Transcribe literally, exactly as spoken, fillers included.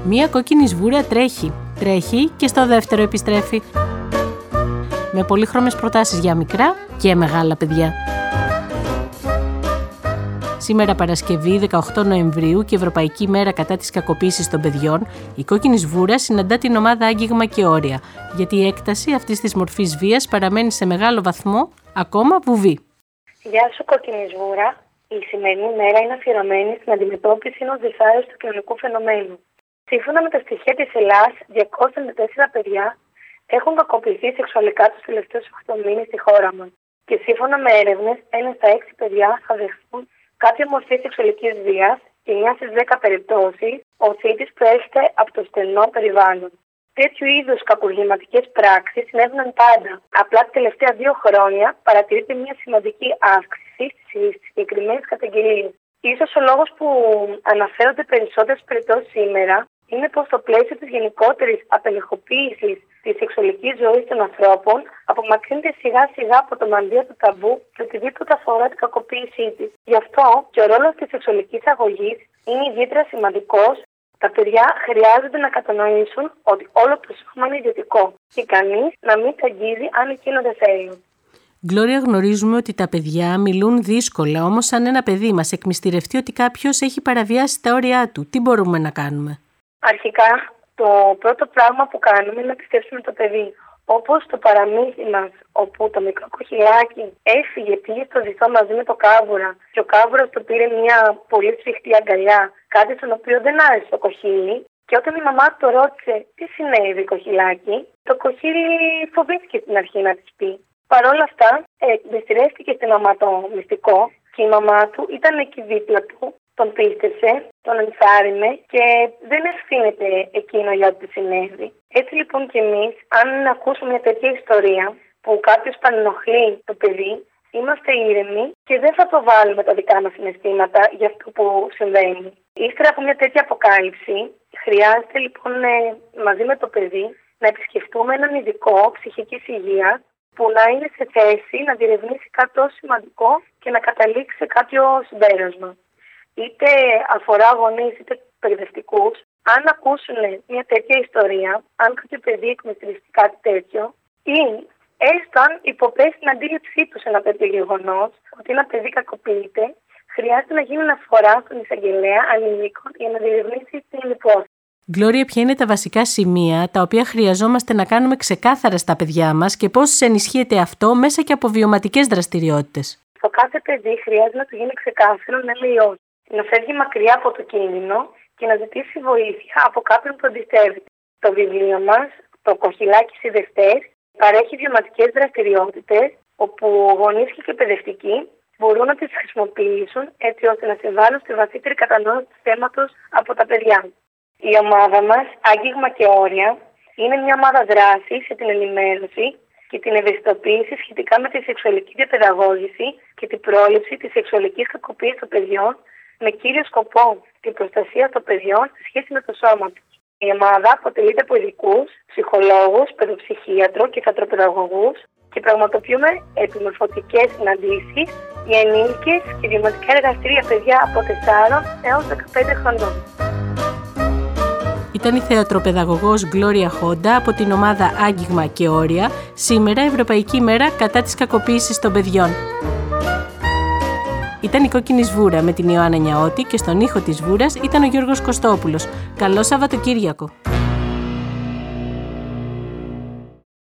Μία κόκκινη σβούρα τρέχει, τρέχει και στο δεύτερο επιστρέφει. Με πολύχρωμες προτάσεις για μικρά και μεγάλα παιδιά. Σήμερα Παρασκευή δεκαοκτώ Νοεμβρίου και Ευρωπαϊκή Μέρα κατά της κακοποίησης των παιδιών, η κόκκινη σβούρα συναντά την ομάδα Άγγιγμα και Όρια, γιατί η έκταση αυτής της μορφής βίας παραμένει σε μεγάλο βαθμό ακόμα βουβή. Γεια σου κόκκινη σβούρα. Η σημερινή μέρα είναι αφιερωμένη στην αντιμετώπιση ενός δυσάρεστου κοινωνικού φαινομένου. Σύμφωνα με τα στοιχεία της Ελλάς, διακόσια εβδομήντα τέσσερα παιδιά έχουν κακοποιηθεί σεξουαλικά τους τελευταίους οκτώ μήνες στη χώρα μας. Και σύμφωνα με έρευνες, ένα στα έξι παιδιά θα δεχθούν κάποια μορφή σεξουαλικής βίας και εννιά στις δέκα περιπτώσεις ο θήτης προέρχεται από το στενό περιβάλλον. Τέτοιου είδους κακουργηματικές πράξεις συνέβαιναν πάντα. Απλά τα τελευταία δύο χρόνια παρατηρείται μια σημαντική αύξηση στις συγκεκριμένες καταγγελίες. Ίσως ο λόγος που αναφέρονται περισσότερες περιπτώσεις σήμερα είναι πως στο πλαίσιο της γενικότερης απενεχοποίησης της σεξουαλικής ζωής των ανθρώπων απομακρύνεται σιγά σιγά από το μανδύα του ταμπού και οτιδήποτε αφορά την κακοποίησή της. Γι' αυτό και ο ρόλος της σεξουαλικής αγωγής είναι ιδιαίτερα σημαντικός. Τα παιδιά χρειάζονται να κατανοήσουν ότι όλο το σώμα είναι ιδιωτικό και κανείς να μην τα αγγίζει αν εκείνο δεν θέλει. Γκλώρια, γνωρίζουμε ότι τα παιδιά μιλούν δύσκολα, όμως αν ένα παιδί μας εκμυστηρευτεί ότι κάποιος έχει παραβιάσει τα όρια του, τι μπορούμε να κάνουμε? Αρχικά, το πρώτο πράγμα που κάνουμε είναι να πιστέψουμε το παιδί. Όπως το παραμύθι μας, όπου το μικρό κοχυλάκι έφυγε, πήγε στο βυθό μαζί με το κάβουρα και ο κάβουρας του πήρε μια πολύ σφιχτή αγκαλιά, κάτι στον οποίο δεν άρεσε το κοχύλι. Και όταν η μαμά του ρώτησε τι συνέβη κοχυλάκι, το κοχύλι φοβήθηκε στην αρχή να της πει. Παρ' όλα αυτά, εμπιστηρεύτηκε στην μαμά το μυστικό και η μαμά του ήταν εκεί δίπλα του, τον πίστεψε, τον ενθάρρυνε και δεν ευθύνεται εκείνο για ό,τι συνέβη. Έτσι λοιπόν και εμείς, αν ακούσουμε μια τέτοια ιστορία που κάποιος πανενοχλεί το παιδί, είμαστε ήρεμοι και δεν θα το βάλουμε τα δικά μας συναισθήματα για αυτό που συμβαίνει. Ύστερα από μια τέτοια αποκάλυψη, χρειάζεται λοιπόν μαζί με το παιδί να επισκεφτούμε έναν ειδικό ψυχικής υγείας που να είναι σε θέση να διερευνήσει κάτι τόσο σημαντικό και να καταλήξει σε κάποιο συμπέρασμα. Είτε αφορά γονείς είτε εκπαιδευτικούς, αν ακούσουν μια τέτοια ιστορία, αν κάποιο παιδί εκμεταλλευτεί κάτι τέτοιο, ή έστω αν υποπέσει την αντίληψή του σε ένα τέτοιο γεγονός, ότι ένα παιδί κακοποιείται, χρειάζεται να γίνει αναφορά στον εισαγγελέα ανηλίκων για να διερευνήσει την υπόθεση. Γκλώρια, ποια είναι τα βασικά σημεία τα οποία χρειαζόμαστε να κάνουμε ξεκάθαρα στα παιδιά μας και πώς ενισχύεται αυτό μέσα και από βιωματικές δραστηριότητες? Στο κάθε παιδί χρειάζεται να του γίνει ξεκάθαρο να λέει όχι, να φεύγει μακριά από το κίνδυνο και να ζητήσει βοήθεια από κάποιον που εμπιστεύεται. Το βιβλίο μας, το Κοχυλάκι Συνδευτές, παρέχει βιωματικές δραστηριότητες όπου γονείς και εκπαιδευτικοί μπορούν να τις χρησιμοποιήσουν έτσι ώστε να συμβάλλουν στη βαθύτερη κατανόηση του θέματος από τα παιδιά. Η ομάδα μας, Άγγιγμα και Όρια, είναι μια ομάδα δράσης για την ενημέρωση και την ευαισθητοποίηση σχετικά με τη σεξουαλική διαπαιδαγώγηση και την πρόληψη της σεξουαλικής κακοποίησης των παιδιών, με κύριο σκοπό την προστασία των παιδιών σε σχέση με το σώμα τους. Η ομάδα αποτελείται από ειδικούς, ψυχολόγους, παιδοψυχίατρο και θεατροπαιδαγωγούς και πραγματοποιούμε επιμορφωτικές συναντήσεις για ενήλικες και βιωματικά εργαστήρια παιδιά από τεσσάρων έως δεκαπέντε χρονών. Ήταν η θεατροπαιδαγωγός Γκλώρια Χόντα από την ομάδα Άγγιγμα και Όρια, σήμερα Ευρωπαϊκή Μέρα κατά της κακοποίησης των παιδιών. Ήταν η Κόκκινη Σβούρα με την Ιωάννα Νιαώτη και στον ήχο της Σβούρας ήταν ο Γιώργος Κωστόπουλος. Καλό Σαββατοκύριακο!